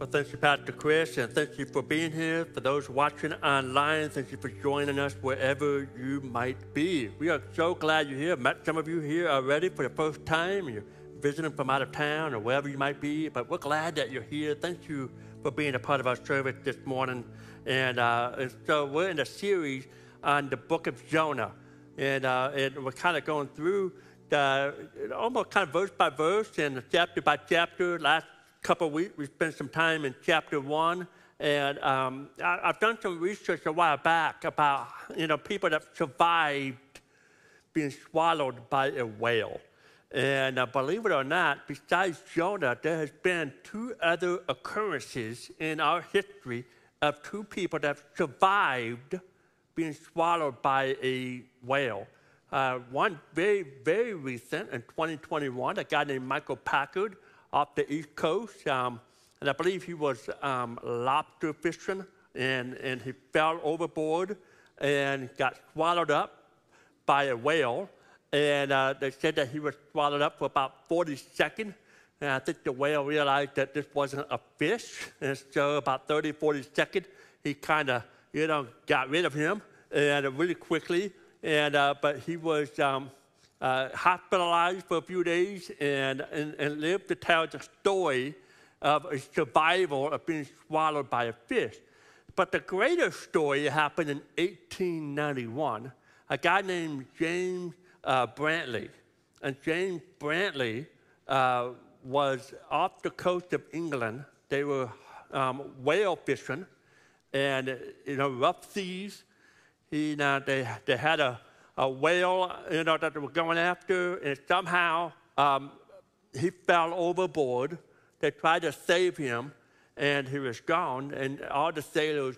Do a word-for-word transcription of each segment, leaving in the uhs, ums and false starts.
Well, thank you, Pastor Chris, and thank you for being here. For those watching online, thank you for joining us wherever you might be. We are so glad you're here. Met some of you here already for the first time. You're visiting from out of town or wherever you might be, but we're glad that you're here. Thank you for being a part of our service this morning. And, uh, and so we're in a series on the book of Jonah, and, uh, and we're kind of going through the, almost kind of verse by verse and chapter by chapter. Last couple of weeks, we spent some time in chapter one, and um, I, I've done some research a while back about, you know, people that survived being swallowed by a whale. And uh, believe it or not, besides Jonah, there has been two other occurrences in our history of two people that survived being swallowed by a whale. Uh, one very, very recent in twenty twenty-one, a guy named Michael Packard off the East Coast, um, and I believe he was um, lobster fishing, and, and he fell overboard and got swallowed up by a whale. And uh, they said that he was swallowed up for about forty seconds. And I think the whale realized that this wasn't a fish. And so about thirty, forty seconds, he kind of, you know, got rid of him and uh, really quickly. And uh, but he was um, uh, hospitalized for a few days and, and, and lived to tell the story of a survival of being swallowed by a fish. But the greater story happened in eighteen ninety-one. A guy named James Uh, Brantley. And James Brantley uh, was off the coast of England. They were um, whale fishing, and you know, rough seas. He, you know, they they had a, a whale, you know, that they were going after, and somehow um, he fell overboard. They tried to save him, and he was gone. And all the sailors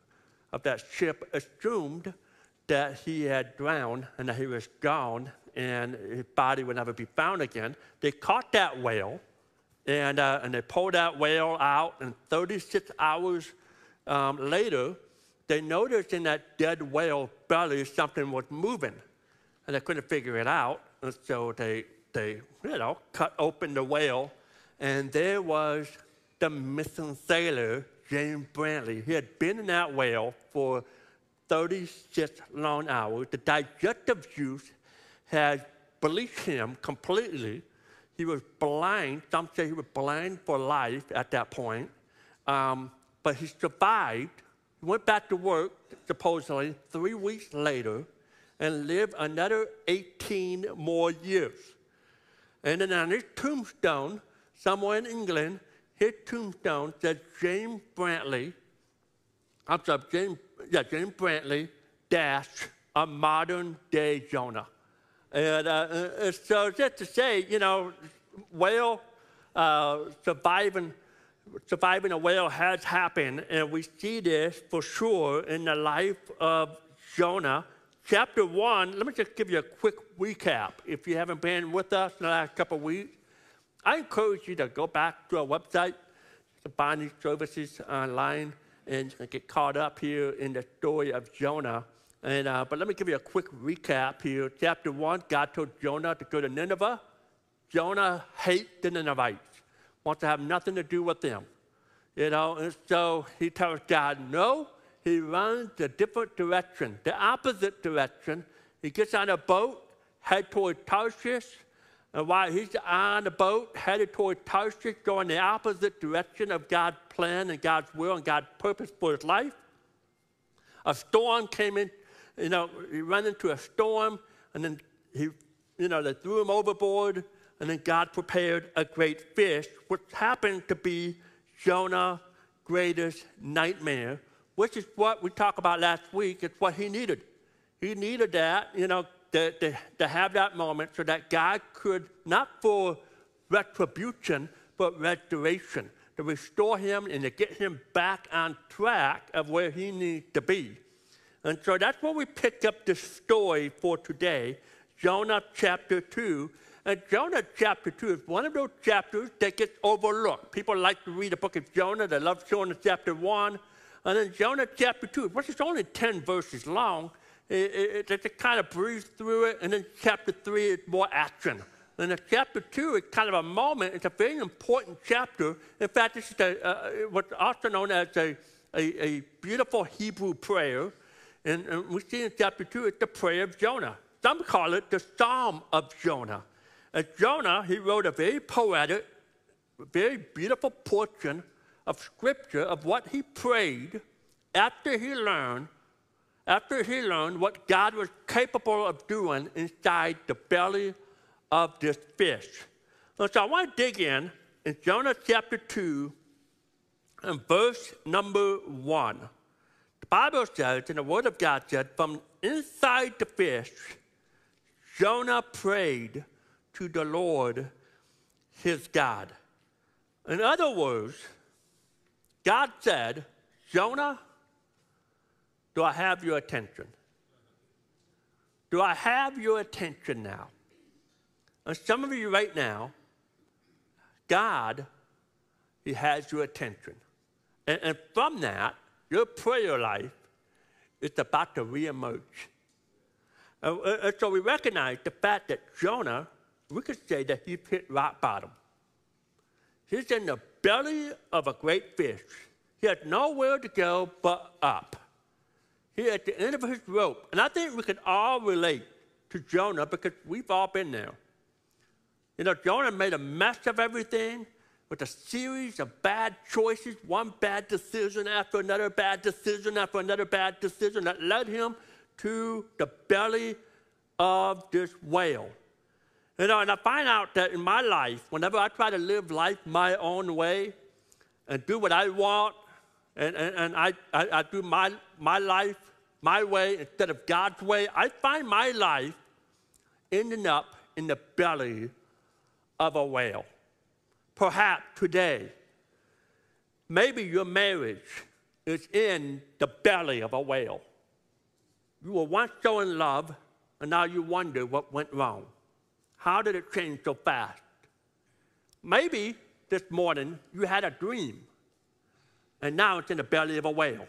of that ship assumed that he had drowned and that he was gone and his body would never be found again. They caught that whale, and, uh, and they pulled that whale out, and thirty-six hours um, later, they noticed in that dead whale belly something was moving, and they couldn't figure it out, and so they, they you know, cut open the whale, and there was the missing sailor, James Brantley. He had been in that whale for thirty-six long hours. The digestive juice had bleached him completely. He was blind. Some say he was blind for life at that point. Um, but he survived. He went back to work, supposedly, three weeks later, and lived another eighteen more years. And then on his tombstone, somewhere in England, his tombstone said James Brantley, I'm sorry, James, yeah, James Brantley, dash, a modern-day Jonah. And uh, so just to say, you know, whale, uh, surviving, surviving a whale has happened, and we see this for sure in the life of Jonah. Chapter one, let me just give you a quick recap. If you haven't been with us in the last couple of weeks, I encourage you to go back to our website, to find these services online, and get caught up here in the story of Jonah. And, uh, but let me give you a quick recap here. Chapter one, God told Jonah to go to Nineveh. Jonah hates the Ninevites, wants to have nothing to do with them. You know, and so he tells God no. He runs a different direction, the opposite direction. He gets on a boat, head toward Tarshish. And while he's on the boat, headed toward Tarshish, going the opposite direction of God's plan and God's will and God's purpose for his life, a storm came in. You know, he ran into a storm, and then he, you know, they threw him overboard, and then God prepared a great fish, which happened to be Jonah's greatest nightmare, which is what we talked about last week. It's what he needed. He needed that, you know, To, to, to have that moment so that God could, not for retribution, but restoration, to restore him and to get him back on track of where he needs to be. And so that's where we pick up the story for today, Jonah chapter two. And Jonah chapter two is one of those chapters that gets overlooked. People like to read the book of Jonah. They love Jonah chapter one. And then Jonah chapter two, which is only ten verses long, It, it, it, it kind of breeze through it, and then chapter three is more action. And in chapter two, it's kind of a moment. It's a very important chapter. In fact, this is a, uh, what's also known as a, a, a beautiful Hebrew prayer. And, and we see in chapter two, it's the prayer of Jonah. Some call it the Psalm of Jonah. And Jonah, he wrote a very poetic, very beautiful portion of scripture of what he prayed after he learned, after he learned what God was capable of doing inside the belly of this fish. So I want to dig in in Jonah chapter two and verse number one. The Bible says, and the Word of God said, from inside the fish, Jonah prayed to the Lord his God. In other words, God said, Jonah, do I have your attention? Do I have your attention now? And some of you right now, God, he has your attention. And, and from that, your prayer life is about to reemerge. And, and so we recognize the fact that Jonah, we could say that he hit rock bottom. He's in the belly of a great fish. He has nowhere to go but up. He's at the end of his rope. And I think we can all relate to Jonah because we've all been there. You know, Jonah made a mess of everything with a series of bad choices, one bad decision after another bad decision after another bad decision that led him to the belly of this whale. You know, and I find out that in my life, whenever I try to live life my own way and do what I want, and, and, and I, I, I do my, my life my way instead of God's way, I find my life ending up in the belly of a whale. Perhaps today, maybe your marriage is in the belly of a whale. You were once so in love, and now you wonder what went wrong. How did it change so fast? Maybe this morning you had a dream, and now it's in the belly of a whale.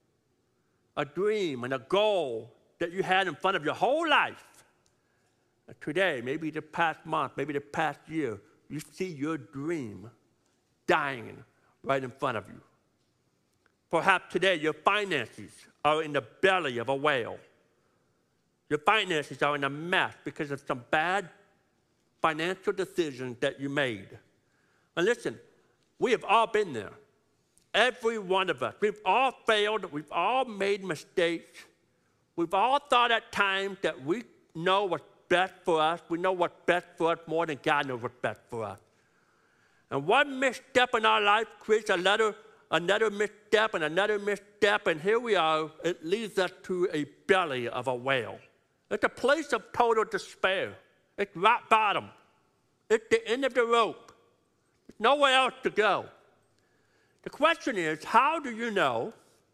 A dream and a goal that you had in front of your whole life. And today, maybe the past month, maybe the past year, you see your dream dying right in front of you. Perhaps today your finances are in the belly of a whale. Your finances are in a mess because of some bad financial decisions that you made. And listen, we have all been there. Every one of us. We've all failed. We've all made mistakes. We've all thought at times that we know what's best for us. We know what's best for us more than God knows what's best for us. And one misstep in our life creates another, another misstep and another misstep, and here we are. It leads us to a belly of a whale. It's a place of total despair. It's rock bottom. It's the end of the rope. There's nowhere else to go. The question is, how do you know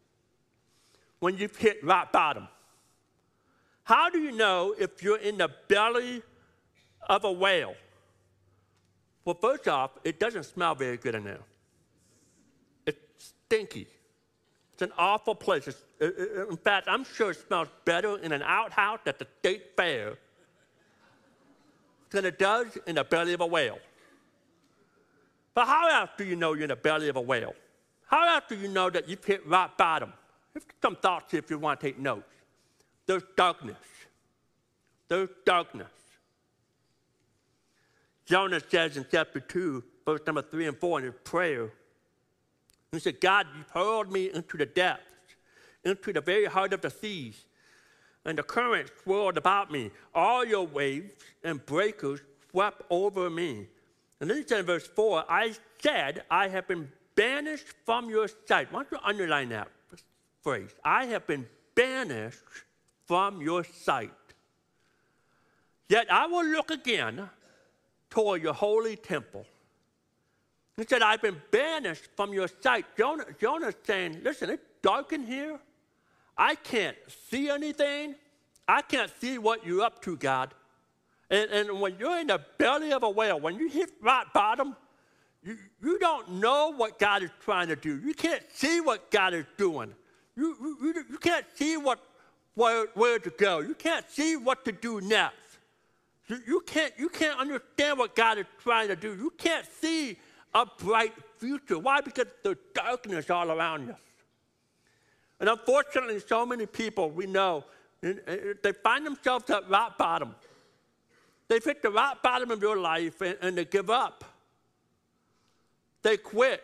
when you've hit rock bottom? How do you know if you're in the belly of a whale? Well, first off, it doesn't smell very good in there. It's stinky. It's an awful place. It's, it, it, in fact, I'm sure it smells better in an outhouse at the state fair than it does in the belly of a whale. But how else do you know you're in the belly of a whale? How else do you know that you've hit rock bottom? Here's some thoughts here if you want to take notes. There's darkness. There's darkness. Jonah says in chapter two, verse number three and four in his prayer, he said, God, you've hurled me into the depths, into the very heart of the seas, and the currents swirled about me. All your waves and breakers swept over me. And then he said in verse four, I said, I have been banished from your sight. Why don't you underline that phrase? I have been banished from your sight. Yet I will look again toward your holy temple. He said, I've been banished from your sight. Jonah, Jonah's saying, listen, it's dark in here. I can't see anything. I can't see what you're up to, God. And, and when you're in the belly of a whale, when you hit rock bottom, you, you don't know what God is trying to do. You can't see what God is doing. You, you, you can't see what, where, where to go. You can't see what to do next. You, you, can't, you can't understand what God is trying to do. You can't see a bright future. Why? Because there's darkness all around us. And unfortunately, so many people we know, they find themselves at rock bottom. They've hit the rock bottom of your life and, and they give up. They quit.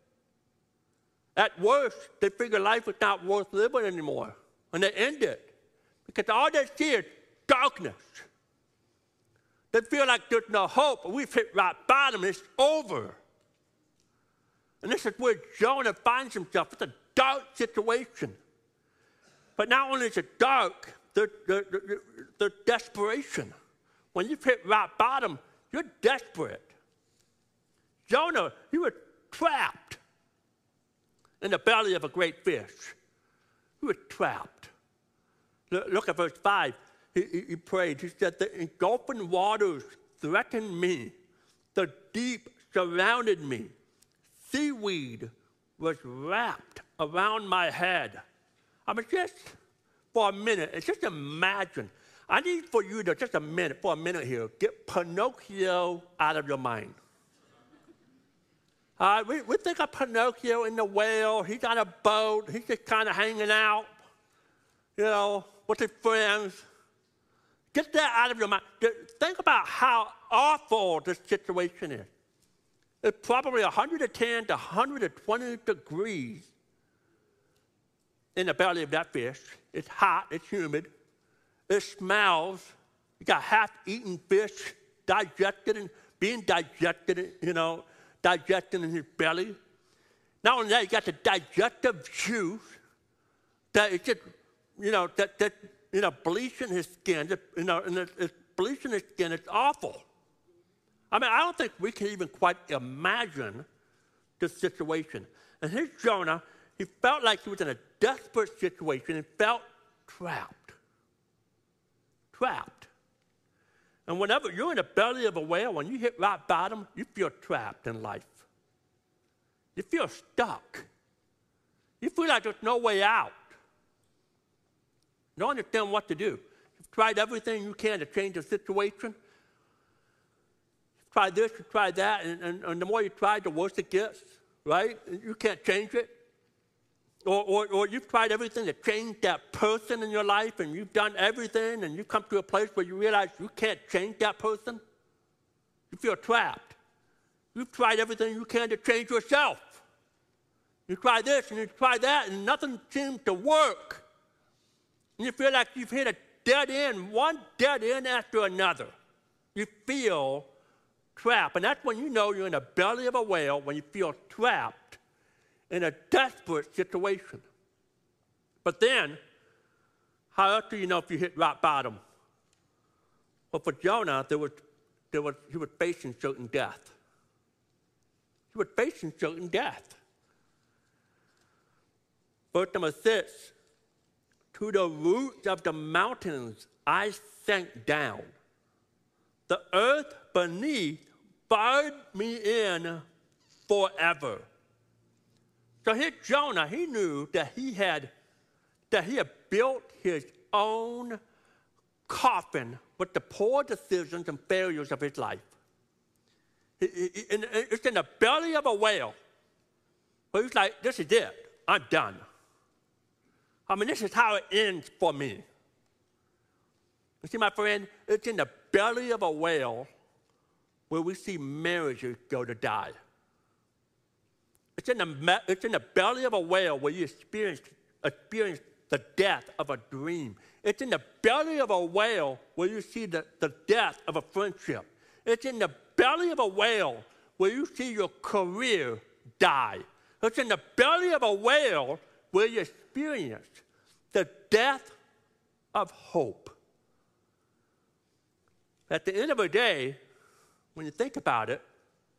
At worst, they figure life is not worth living anymore. And they end it. Because all they see is darkness. They feel like there's no hope. We've hit rock bottom. It's over. And this is where Jonah finds himself. It's a dark situation. But not only is it dark, there's, there's, there's desperation. When you've hit rock bottom, you're desperate. Jonah, he was trapped in the belly of a great fish. He was trapped. Look at verse five. He, he, he prayed. He said, the engulfing waters threatened me. The deep surrounded me. Seaweed was wrapped around my head. I mean, just for a minute, just imagine. I need for you to, just a minute, for a minute here, get Pinocchio out of your mind. Uh, we, we think of Pinocchio in the whale. He's on a boat. He's just kind of hanging out, you know, with his friends. Get that out of your mind. Think about how awful this situation is. It's probably one hundred ten to one hundred twenty degrees in the belly of that fish. It's hot. It's humid. It smells. You got half-eaten fish digested and being digested, you know, digesting in his belly. Not only that, you got the digestive juice that it's just, you know, that, that you know, bleaching his skin. Just, you know, and it's, it's bleaching his skin. It's awful. I mean, I don't think we can even quite imagine this situation. And here's Jonah. He felt like he was in a desperate situation and felt trapped. Trapped. And whenever you're in the belly of a whale, when you hit rock bottom, you feel trapped in life. You feel stuck. You feel like there's no way out. You don't understand what to do. You've tried everything you can to change the situation. You've tried this, you've tried that, and, and, and the more you try, the worse it gets, right? You can't change it. Or, or, or you've tried everything to change that person in your life, and you've done everything, and you come to a place where you realize you can't change that person. You feel trapped. You've tried everything you can to change yourself. You try this, and you try that, and nothing seems to work. And you feel like you've hit a dead end, one dead end after another. You feel trapped. And that's when you know you're in the belly of a whale, when you feel trapped in a desperate situation. But then, how else do you know if you hit rock bottom? Well, for Jonah, there was, there was, he was facing certain death. He was facing certain death. Verse number six, to the roots of the mountains I sank down. The earth beneath barred me in forever. So here Jonah, he knew that he had that he had built his own coffin with the poor decisions and failures of his life. He, he, he, it's in the belly of a whale. But he's like, this is it. I'm done. I mean, this is how it ends for me. You see, my friend, it's in the belly of a whale where we see marriages go to die. It's in the, it's in the belly of a whale where you experience, experience the death of a dream. It's in the belly of a whale where you see the, the death of a friendship. It's in the belly of a whale where you see your career die. It's in the belly of a whale where you experience the death of hope. At the end of the day, when you think about it,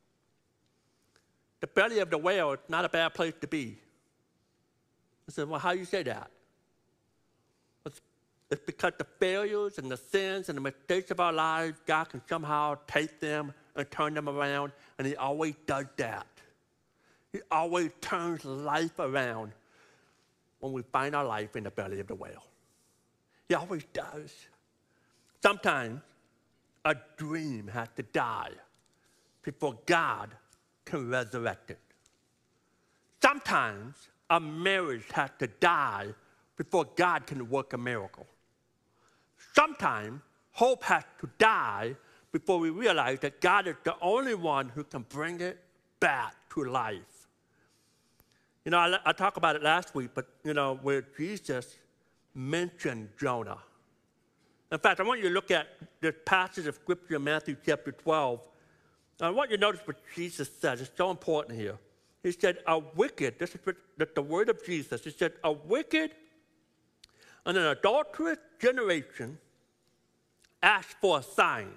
the belly of the whale is not a bad place to be. I said, well, how do you say that? It's, it's because the failures and the sins and the mistakes of our lives, God can somehow take them and turn them around, and he always does that. He always turns life around when we find our life in the belly of the whale. He always does. Sometimes, a dream has to die before God can resurrect it. Sometimes a marriage has to die before God can work a miracle. Sometimes hope has to die before we realize that God is the only one who can bring it back to life. You know, I, I talked about it last week, but, you know, where Jesus mentioned Jonah. In fact, I want you to look at this passage of Scripture in Matthew chapter twelve. I want you to notice what Jesus says. It's so important here. He said, a wicked, this is the word of Jesus. He said, a wicked and an adulterous generation asked for a sign.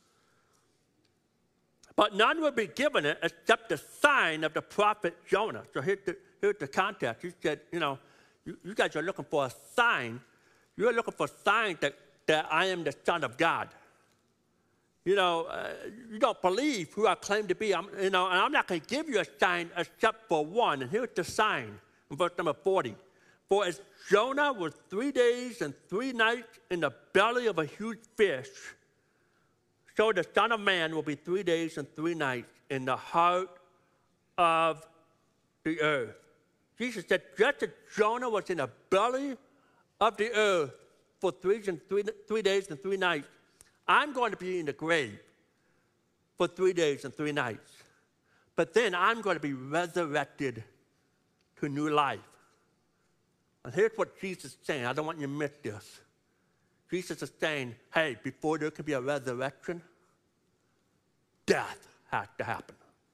But none will be given it except the sign of the prophet Jonah. So here's the, here's the context. He said, you know, you, you guys are looking for a sign. You're looking for a sign that, that I am the Son of God. You know, uh, you don't believe who I claim to be. I'm, you know, and I'm not going to give you a sign except for one. And here's the sign in verse number forty. For as Jonah was three days and three nights in the belly of a huge fish, so the Son of Man will be three days and three nights in the heart of the earth. Jesus said, just as Jonah was in the belly of the earth for three, and three, three days and three nights, I'm going to be in the grave for three days and three nights. But then I'm going to be resurrected to new life. And here's what Jesus is saying. I don't want you to miss this. Jesus is saying, hey, before there can be a resurrection, death has to happen.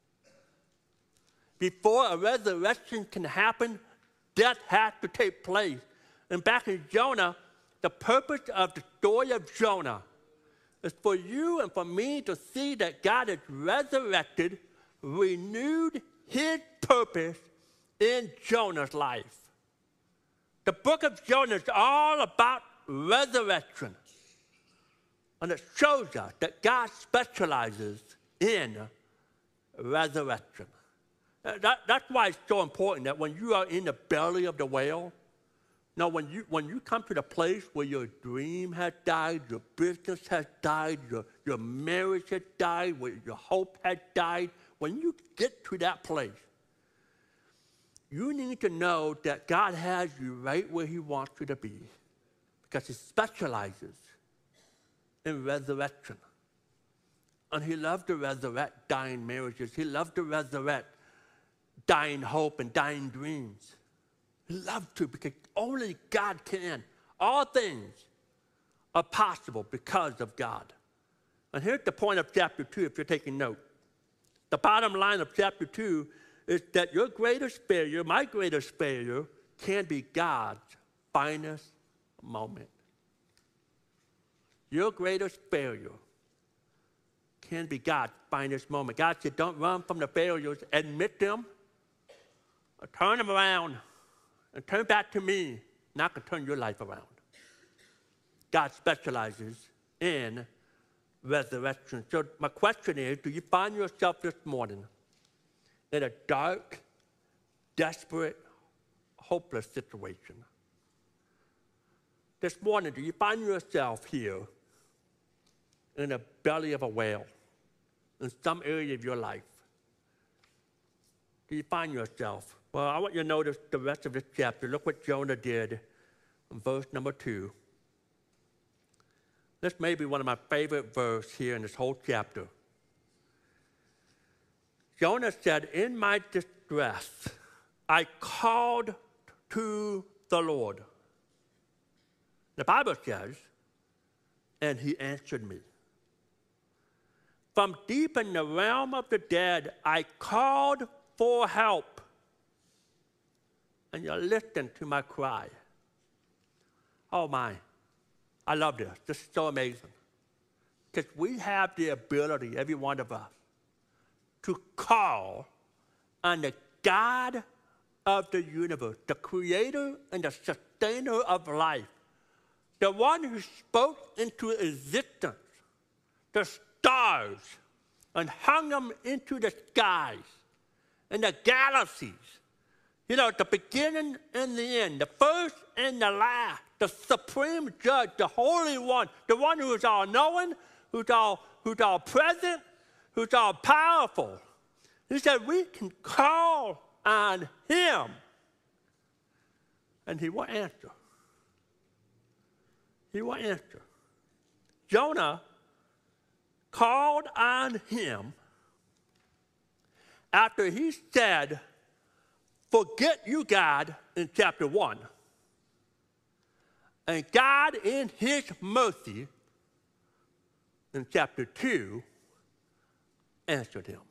Before a resurrection can happen, death has to take place. And back in Jonah, the purpose of the story of Jonah is for you and for me to see that God has resurrected, renewed his purpose in Jonah's life. The book of Jonah is all about resurrection. And it shows us that God specializes in resurrection. That, that's why it's so important that when you are in the belly of the whale, now, when you, when you come to the place where your dream has died, your business has died, your, your marriage has died, where your hope has died, when you get to that place, you need to know that God has you right where he wants you to be because he specializes in resurrection. And he loves to resurrect dying marriages. He loves to resurrect dying hope and dying dreams. He loves to because only God can. All things are possible because of God. And here's the point of chapter two, if you're taking note. The bottom line of chapter two is that your greatest failure, my greatest failure, can be God's finest moment. Your greatest failure can be God's finest moment. God said, don't run from the failures. Admit them. Or turn them around. And turn back to me, and I can turn your life around. God specializes in resurrection. So my question is, do you find yourself this morning in a dark, desperate, hopeless situation? This morning, do you find yourself here in the belly of a whale in some area of your life? Do you find yourself? Well, I want you to notice the rest of this chapter. Look what Jonah did in verse number two. This may be one of my favorite verses here in this whole chapter. Jonah said, in my distress, I called to the Lord. The Bible says, and he answered me. From deep in the realm of the dead, I called for help. And you listen to my cry. Oh my, I love this. This is so amazing. Because we have the ability, every one of us, to call on the God of the universe, the creator and the sustainer of life, the one who spoke into existence the stars and hung them into the skies and the galaxies. You know, the beginning and the end, the first and the last, the supreme judge, the Holy One, the one who is all-knowing, who's all, who's all present, who's all powerful. He said we can call on him, and he will answer. He will answer. Jonah called on him after he said, forget you, God, in chapter one. And God, in his mercy, in chapter two, answered him.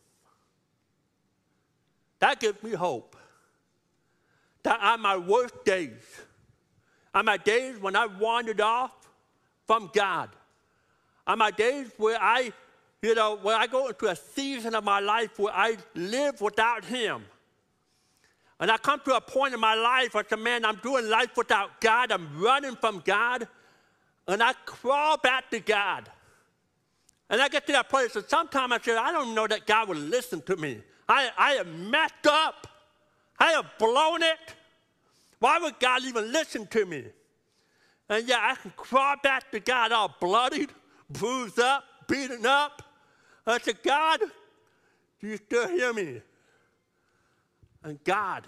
That gives me hope. That on my worst days, on my days when I wandered off from God, on my days where I, you know, where I go into a season of my life where I live without him, and I come to a point in my life where I say, man, I'm doing life without God, I'm running from God, and I crawl back to God. And I get to that place, and sometimes I say, I don't know that God will listen to me. I, I have messed up. I have blown it. Why would God even listen to me? And yeah, I can crawl back to God all bloodied, bruised up, beaten up. I said, God, do you still hear me? And God,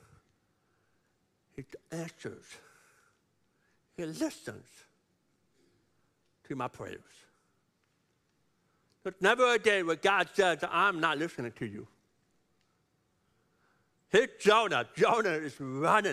he answers. He listens to my prayers. There's never a day where God says, I'm not listening to you. Here's Jonah. Jonah is running.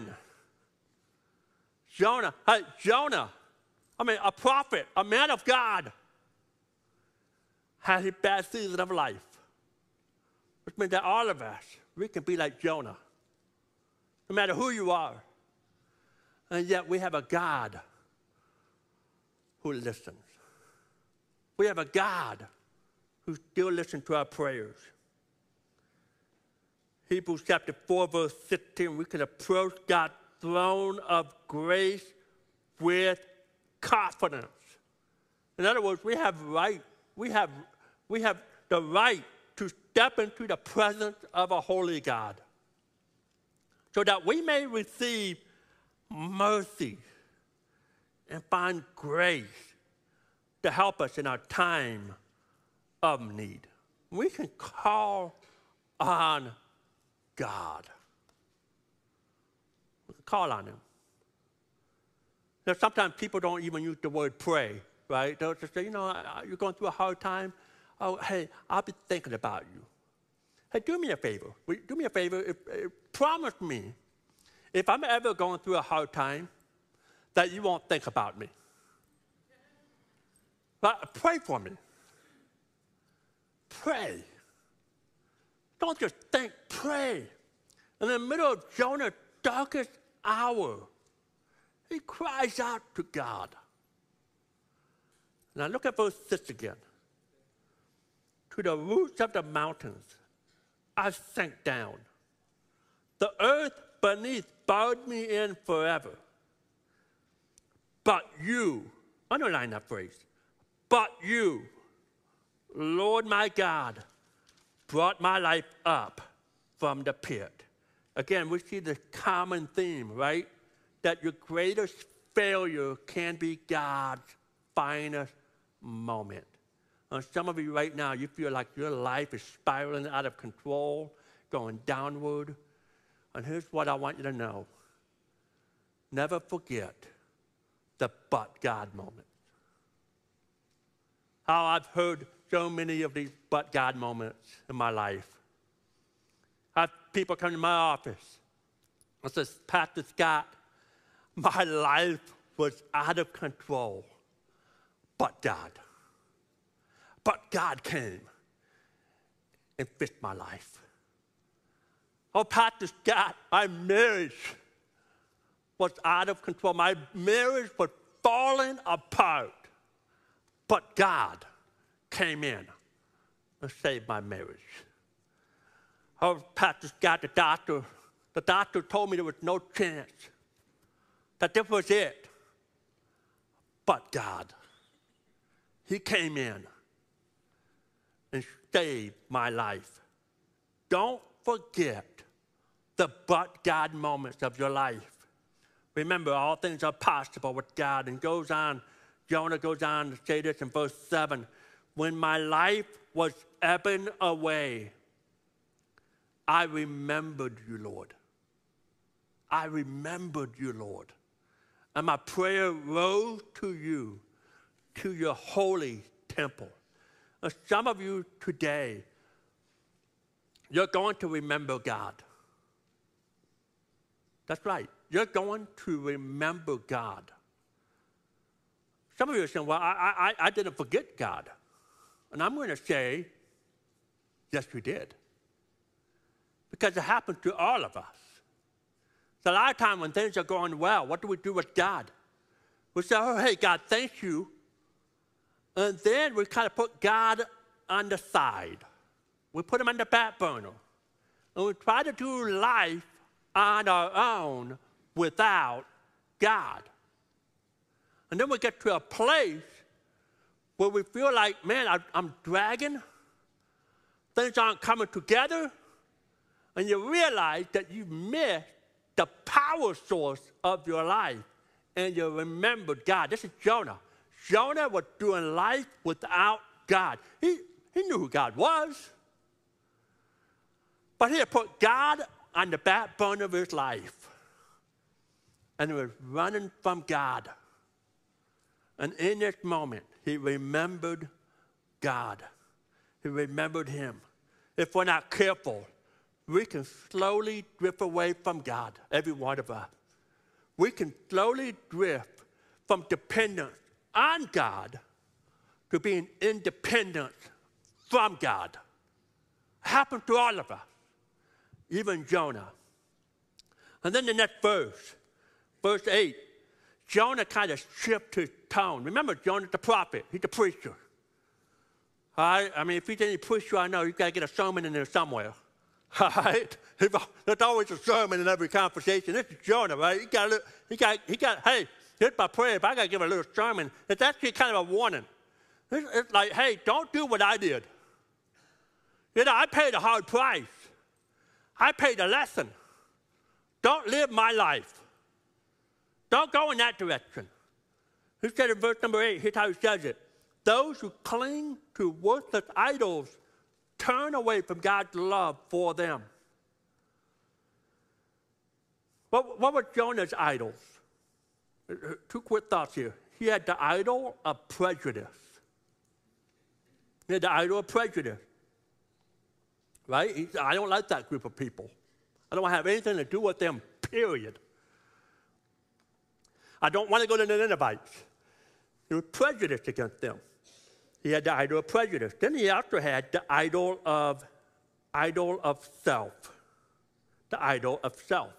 Jonah, hey, Jonah, I mean, a prophet, a man of God, has a bad season of life. Which means that all of us, we can be like Jonah, no matter who you are. And yet we have a God who listens. We have a God who still listens to our prayers. Hebrews chapter four, verse sixteen, we can approach God's throne of grace with confidence. In other words, we have right, we have, we have the right to step into the presence of a holy God so that we may receive mercy and find grace to help us in our time of need. We can call on God. We can call on him. Now, sometimes people don't even use the word pray, right? They'll just say, you know, you're going through a hard time. Oh, hey, I'll be thinking about you. Hey, do me a favor. Do me a favor. If, if, promise me, if I'm ever going through a hard time, that you won't think about me. But pray for me. Pray. Don't just think, pray. In the middle of Jonah's darkest hour, he cries out to God. Now look at verse six again. To the roots of the mountains, I sank down. The earth beneath bowed me in forever. But you, underline that phrase, but you, Lord my God, brought my life up from the pit. Again, we see the common theme, right? That your greatest failure can be God's finest moment. And some of you right now, you feel like your life is spiraling out of control, going downward. And here's what I want you to know. Never forget the but God moments. How I've heard so many of these but God moments in my life. I have people come to my office and says, Pastor Scott, my life was out of control, but God. But God came and fixed my life. Oh, Pastor Scott, my marriage was out of control. My marriage was falling apart. But God came in and saved my marriage. Oh, Pastor Scott, the doctor, the doctor told me there was no chance, that this was it. But God, he came in and saved my life. Don't forget the but God moments of your life. Remember, all things are possible with God. And goes on, Jonah goes on to say this in verse seven. when my life was ebbing away, I remembered you, Lord. I remembered you, Lord. And my prayer rose to you, to your holy temple. And some of you today, you're going to remember God. That's right. You're going to remember God. Some of you are saying, well, I, I, I didn't forget God. And I'm going to say, yes, you did. Because it happens to all of us. So a lot of times when things are going well, what do we do with God? We say, oh, hey, God, thank you. And then we kind of put God on the side. We put him on the back burner. And we try to do life on our own without God. And then we get to a place where we feel like, man, I, I'm dragging. Things aren't coming together. And you realize that you missed the power source of your life. And you remembered God. This is Jonah. Jonah was doing life without God. He, he knew who God was. But he had put God on the backbone of his life. And he was running from God. And in this moment, he remembered God. He remembered him. If we're not careful, we can slowly drift away from God, every one of us. We can slowly drift from dependence on God to being independent from God. It happened to all of us, even Jonah. And then the next verse, verse eight, Jonah kind of shifted his tone. Remember, Jonah's the prophet. He's the preacher. All right? I mean, if he's any preacher I know, you've got to get a sermon in there somewhere. All right? There's always a sermon in every conversation. This is Jonah, right? He got, a, he got, he got. Hey, here's my prayer. If I got to give a little sermon, it's actually kind of a warning. It's, it's like, hey, don't do what I did. You know, I paid a hard price. I paid a lesson. Don't live my life. Don't go in that direction. He said in verse number eight, here's how he says it. Those who cling to worthless idols turn away from God's love for them. What, what were Jonah's idols? Two quick thoughts here. He had the idol of prejudice. He had the idol of prejudice. Right? He said, I don't like that group of people. I don't have anything to do with them, period. I don't want to go to the Ninevites. He was prejudiced against them. He had the idol of prejudice. Then he also had the idol of, idol of self. The idol of self.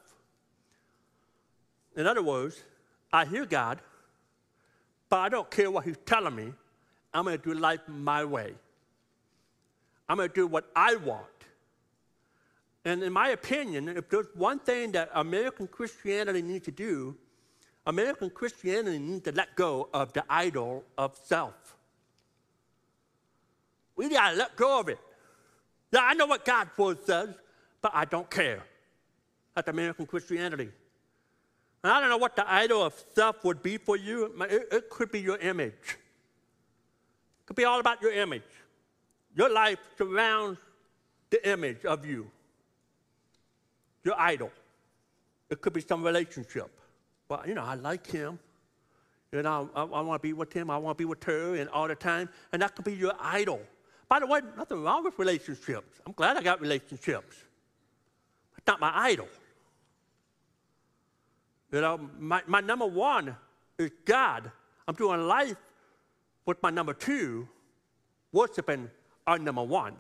In other words, I hear God, but I don't care what he's telling me. I'm going to do life my way. I'm going to do what I want. And in my opinion, if there's one thing that American Christianity needs to do, American Christianity needs to let go of the idol of self. We got to let go of it. Yeah, I know what God's word says, but I don't care. That's American Christianity. And I don't know what the idol of self would be for you. It, it could be your image. It could be all about your image. Your life surrounds the image of you, your idol. It could be some relationship. Well, you know, I like him. You know, I, I want to be with him. I want to be with her and all the time. And that could be your idol. By the way, nothing wrong with relationships. I'm glad I got relationships. It's not my idol. You know, my, my number one is God. I'm doing life with my number two, worshiping our number one.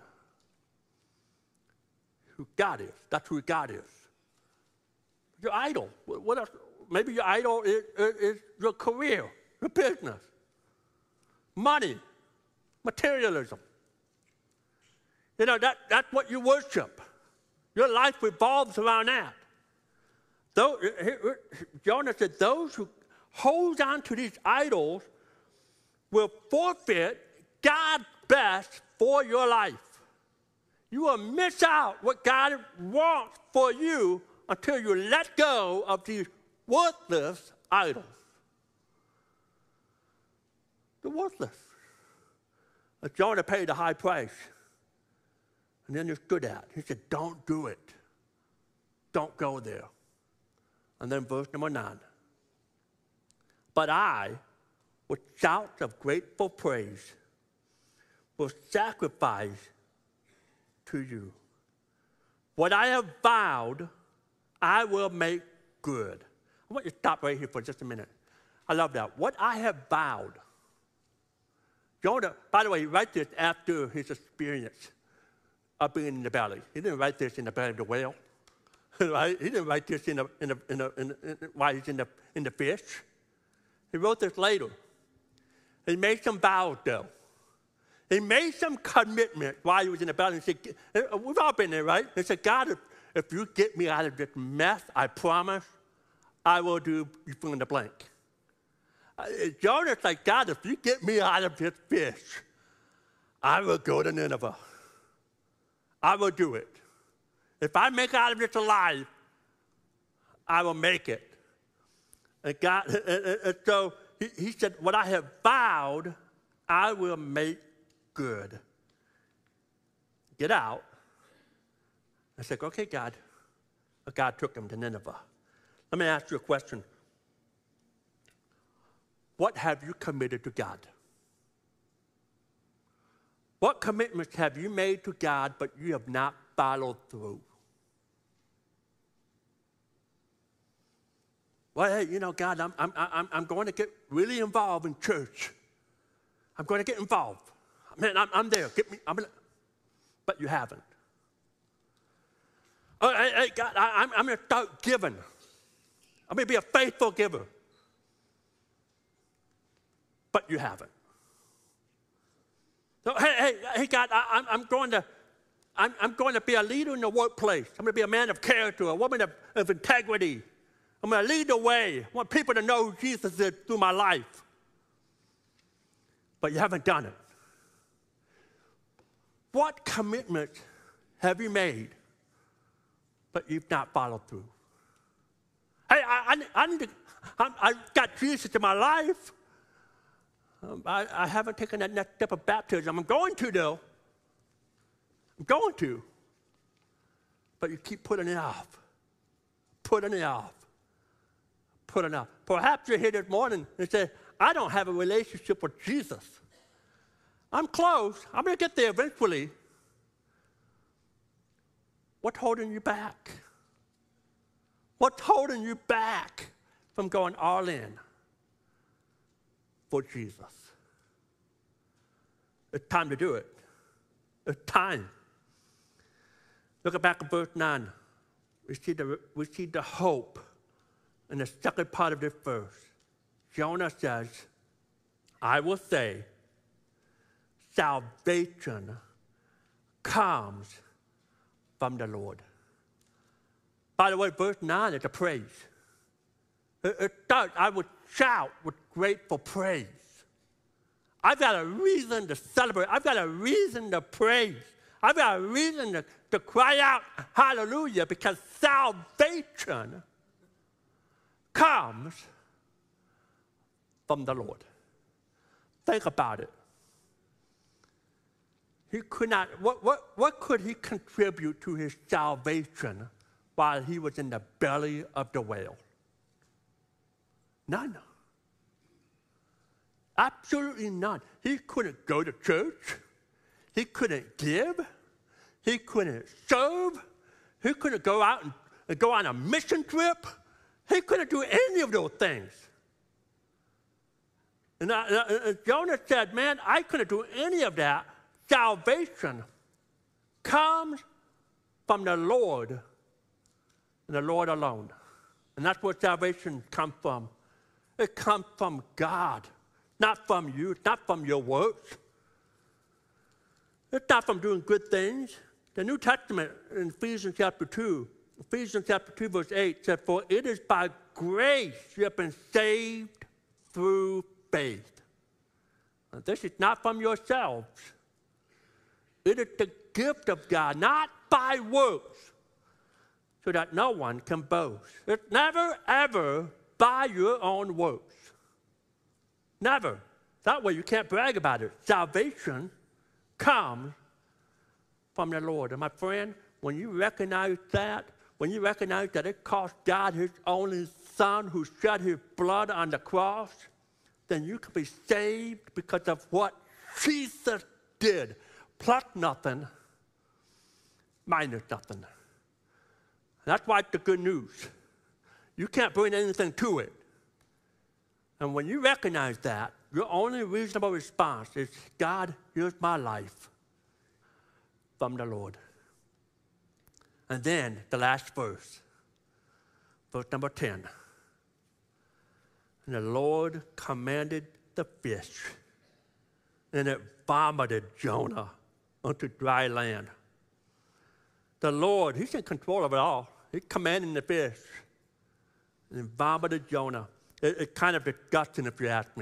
Who God is. That's who God is. Your idol. What else? Maybe your idol is, is, is your career, your business, money, materialism. You know, that, that's what you worship. Your life revolves around that. Those, Jonah said, those who hold on to these idols will forfeit God's best for your life. You will miss out what God wants for you until you let go of these worthless idols. They're worthless. But Jonah paid a high price. And then he stood out. He said, don't do it. Don't go there. And then verse number nine. But I, with shouts of grateful praise, will sacrifice to you. What I have vowed, I will make good. I want you to stop right here for just a minute. I love that. What I have vowed. Jonah, by the way, he writes this after his experience of being in the belly. He didn't write this in the belly of the whale. Right? He didn't write this in the, in the, in the, in the, while he's in the, in the fish. He wrote this later. He made some vows, though. He made some commitment while he was in the belly. He said, we've all been there, right? He said, God, if, if you get me out of this mess, I promise I will do, you fill in the blank. Uh, Jonah's like, God, if you get me out of this fish, I will go to Nineveh. I will do it. If I make out of this alive, I will make it. And God, and, and, and so he, he said, what I have vowed, I will make good. Get out. I said, okay, God. But God took him to Nineveh. Let me ask you a question. What have you committed to God? What commitments have you made to God, but you have not followed through? Well, hey, you know, God, I'm, I'm, I'm, I'm going to get really involved in church. I'm going to get involved. Man, I'm, I'm there. Get me. I'm gonna, but you haven't. Oh, hey, hey God, I, I'm, I'm going to start giving. I'm going to be a faithful giver. But you haven't. So, hey, hey, hey, God, I, I'm, I'm going to, I'm, I'm going to be a leader in the workplace. I'm going to be a man of character, a woman of, of integrity. I'm going to lead the way. I want people to know who Jesus is through my life. But you haven't done it. What commitment have you made, but you've not followed through? Hey, I, I, I need to, I, I've got Jesus in my life. Um, I, I haven't taken that next step of baptism. I'm going to, though. I'm going to. But you keep putting it off. Putting it off. Putting it off. Perhaps you're here this morning and say, I don't have a relationship with Jesus. I'm close. I'm going to get there eventually. What's holding you back? What's holding you back from going all in for Jesus? It's time to do it. It's time. Look back at verse nine. We see the, we see the hope in the second part of this verse. Jonah says, I will say, salvation comes from the Lord. By the way, verse nine is a praise. It, it starts, I would shout with grateful praise. I've got a reason to celebrate. I've got a reason to praise. I've got a reason to, to cry out hallelujah, because salvation comes from the Lord. Think about it. He could not, what, what, what could he contribute to his salvation while he was in the belly of the whale? None. Absolutely none. He couldn't go to church. He couldn't give. He couldn't serve. He couldn't go out and, and go on a mission trip. He couldn't do any of those things. And, I, and Jonah said, man, I couldn't do any of that. Salvation comes from the Lord and the Lord alone. And that's where salvation comes from. It comes from God, not from you, not from your works. It's not from doing good things. The New Testament in Ephesians chapter two, Ephesians chapter two, verse eight said, for it is by grace you have been saved through faith. And this is not from yourselves. It is the gift of God, not by works, so that no one can boast. It's never, ever by your own works. Never. That way you can't brag about it. Salvation comes from the Lord. And my friend, when you recognize that, when you recognize that it cost God his only Son who shed his blood on the cross, then you can be saved because of what Jesus did. Plus nothing, minus nothing. That's why it's the good news. You can't bring anything to it. And when you recognize that, your only reasonable response is, God, here's my life from the Lord. And then the last verse, verse number ten. And the Lord commanded the fish, and it vomited Jonah onto dry land. The Lord, he's in control of it all. He's commanding the fish, and it vomited Jonah. It, it's kind of disgusting if you ask me.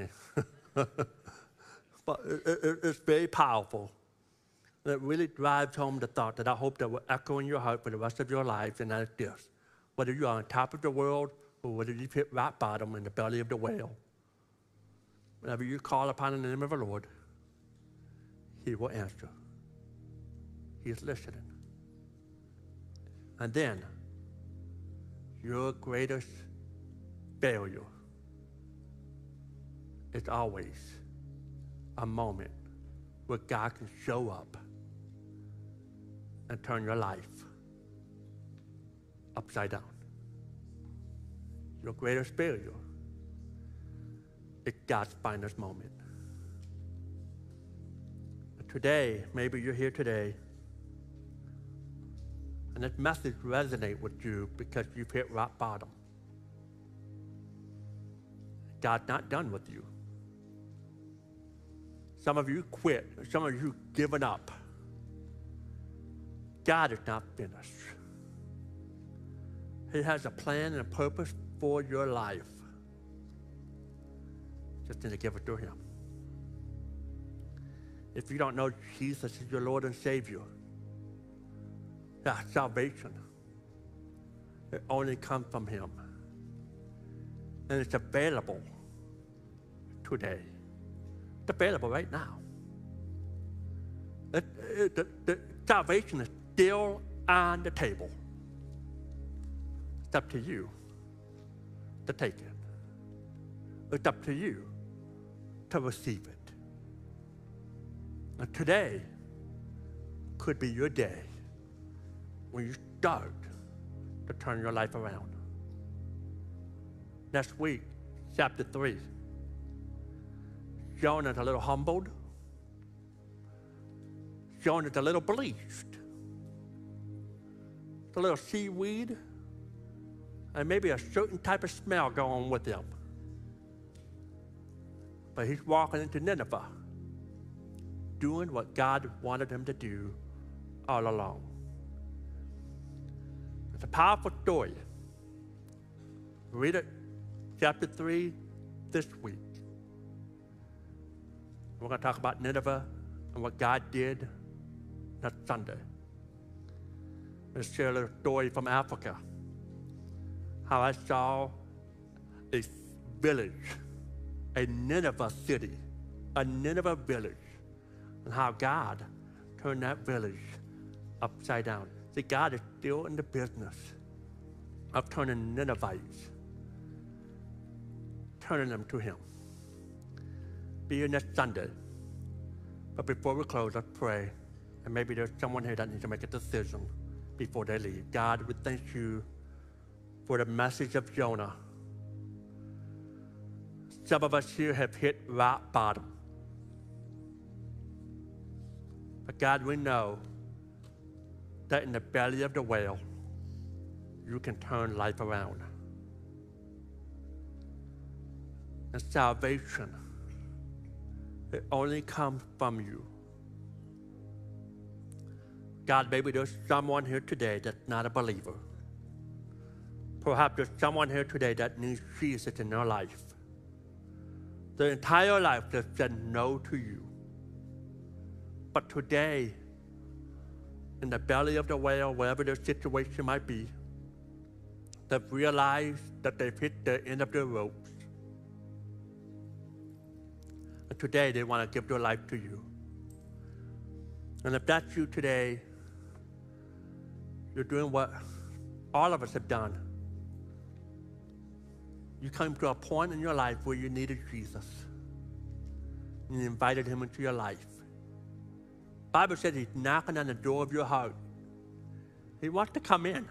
But it, it, it's very powerful. And it really drives home the thought that I hope that will echo in your heart for the rest of your life, and that is this. Whether you're on top of the world or whether you've hit rock bottom in the belly of the whale, whenever you call upon the name of the Lord, he will answer. He is listening. And then, your greatest failure is always a moment where God can show up and turn your life upside down. Your greatest failure is God's finest moment. And today, maybe you're here today, and this message resonates with you because you've hit rock bottom. God's not done with you. Some of you quit. Some of you given up. God is not finished. He has a plan and a purpose for your life. Just need to give it to him. If you don't know Jesus as your Lord and Savior, that salvation, it only comes from him. And it's available today. It's available right now. It, it, the, the salvation is still on the table. It's up to you to take it. It's up to you to receive it. And today could be your day when you start to turn your life around. Next week, chapter three. Jonah's a little humbled. Jonah's a little bleached. A little seaweed, and maybe a certain type of smell going with him. But he's walking into Nineveh, doing what God wanted him to do all along. It's a powerful story. Read it, chapter three, this week. We're going to talk about Nineveh and what God did next Sunday. Let's share a little story from Africa. How I saw a village, a Nineveh city, a Nineveh village, and how God turned that village upside down. See, God is still in the business of turning Ninevites, turning them to him. Be here next Sunday. But before we close, let's pray. And maybe there's someone here that needs to make a decision before they leave. God, we thank you for the message of Jonah. Some of us here have hit rock bottom. But God, we know that in the belly of the whale, you can turn life around. And salvation, it only comes from you. God, maybe there's someone here today that's not a believer. Perhaps there's someone here today that needs Jesus in their life. Their entire life they've said no to you. But today, in the belly of the whale, wherever their situation might be, they've realized that they've hit the end of their ropes. And today they want to give their life to you. And if that's you today, you're doing what all of us have done. You came to a point in your life where you needed Jesus. And you invited him into your life. The Bible says he's knocking on the door of your heart. He wants to come in.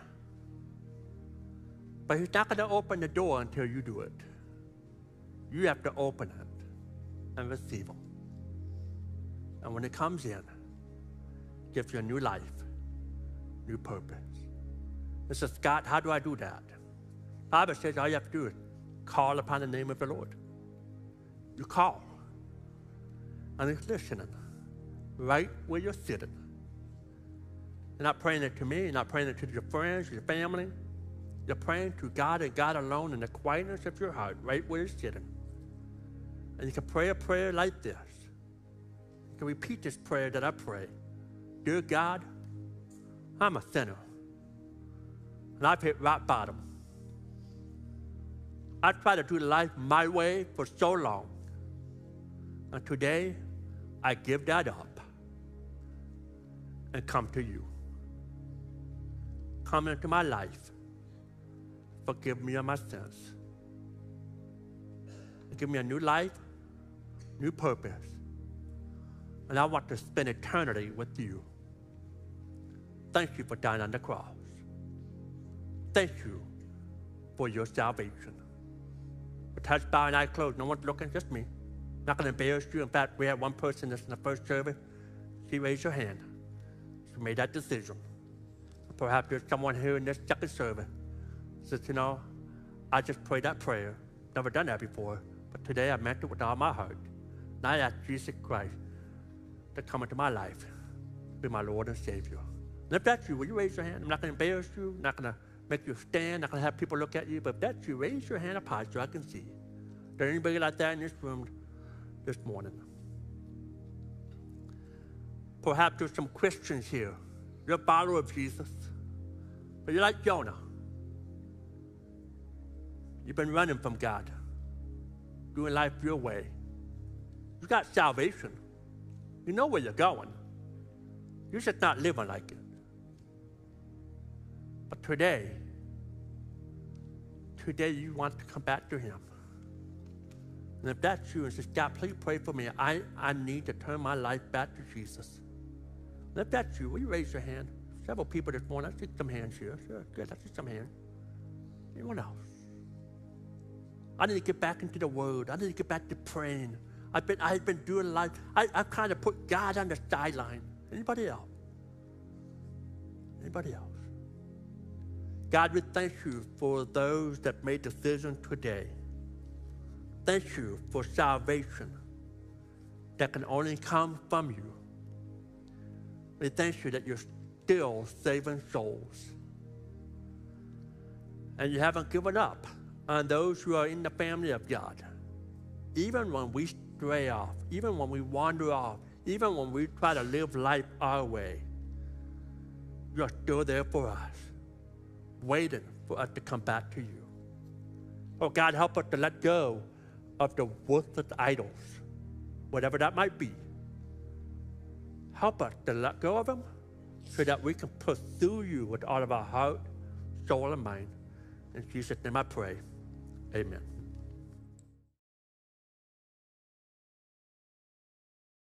But he's not going to open the door until you do it. You have to open it and receive him. And when it comes in, it gives you a new life, new purpose. It says, Scott, how do I do that? The Bible says all you have to do is call upon the name of the Lord. You call. And he's listening right where you're sitting. You're not praying it to me. You're not praying it to your friends, your family. You're praying to God and God alone in the quietness of your heart, right where you're sitting. And you can pray a prayer like this. You can repeat this prayer that I pray. Dear God, I'm a sinner. And I've hit rock bottom. I've tried to do life my way for so long. And today, I give that up and come to you. Come into my life. Forgive me of my sins. Give me a new life, new purpose. And I want to spend eternity with you. Thank you for dying on the cross. Thank you for your salvation. With heads bowed and eyes closed, no one's looking, just me. I'm not going to embarrass you. In fact, we had one person that's in the first service. She raised her hand. She made that decision. Perhaps there's someone here in this second service says, you know, I just prayed that prayer. Never done that before. But today I meant it with all my heart. And I asked Jesus Christ to come into my life, be my Lord and Savior. And if that's you, will you raise your hand? I'm not going to embarrass you. I'm not going to make you stand. I'm not going to have people look at you. But if that's you, raise your hand up high so I can see. Is there anybody like that in this room this morning? Perhaps there's some Christians here. You're a follower of Jesus. But you're like Jonah. You've been running from God, doing life your way. You got salvation. You know where you're going. You're just not living like it. But today, today you want to come back to him. And if that's you, and says, God, please pray for me. I, I need to turn my life back to Jesus. And if that's you, will you raise your hand? Several people this morning. I see some hands here. Sure, good. I see some hands. Anyone else? I need to get back into the Word. I need to get back to praying. I've been, I've been doing life. I, I've kind of put God on the sideline. Anybody else? Anybody else? God, we thank you for those that made decisions today. Thank you for salvation that can only come from you. We thank you that you're still saving souls. And you haven't given up on those who are in the family of God. Even when we stray off, even when we wander off, even when we try to live life our way, you're still there for us, waiting for us to come back to you. Oh, God, help us to let go of the worthless idols, whatever that might be. Help us to let go of them so that we can pursue you with all of our heart, soul, and mind. In Jesus' name I pray. Amen.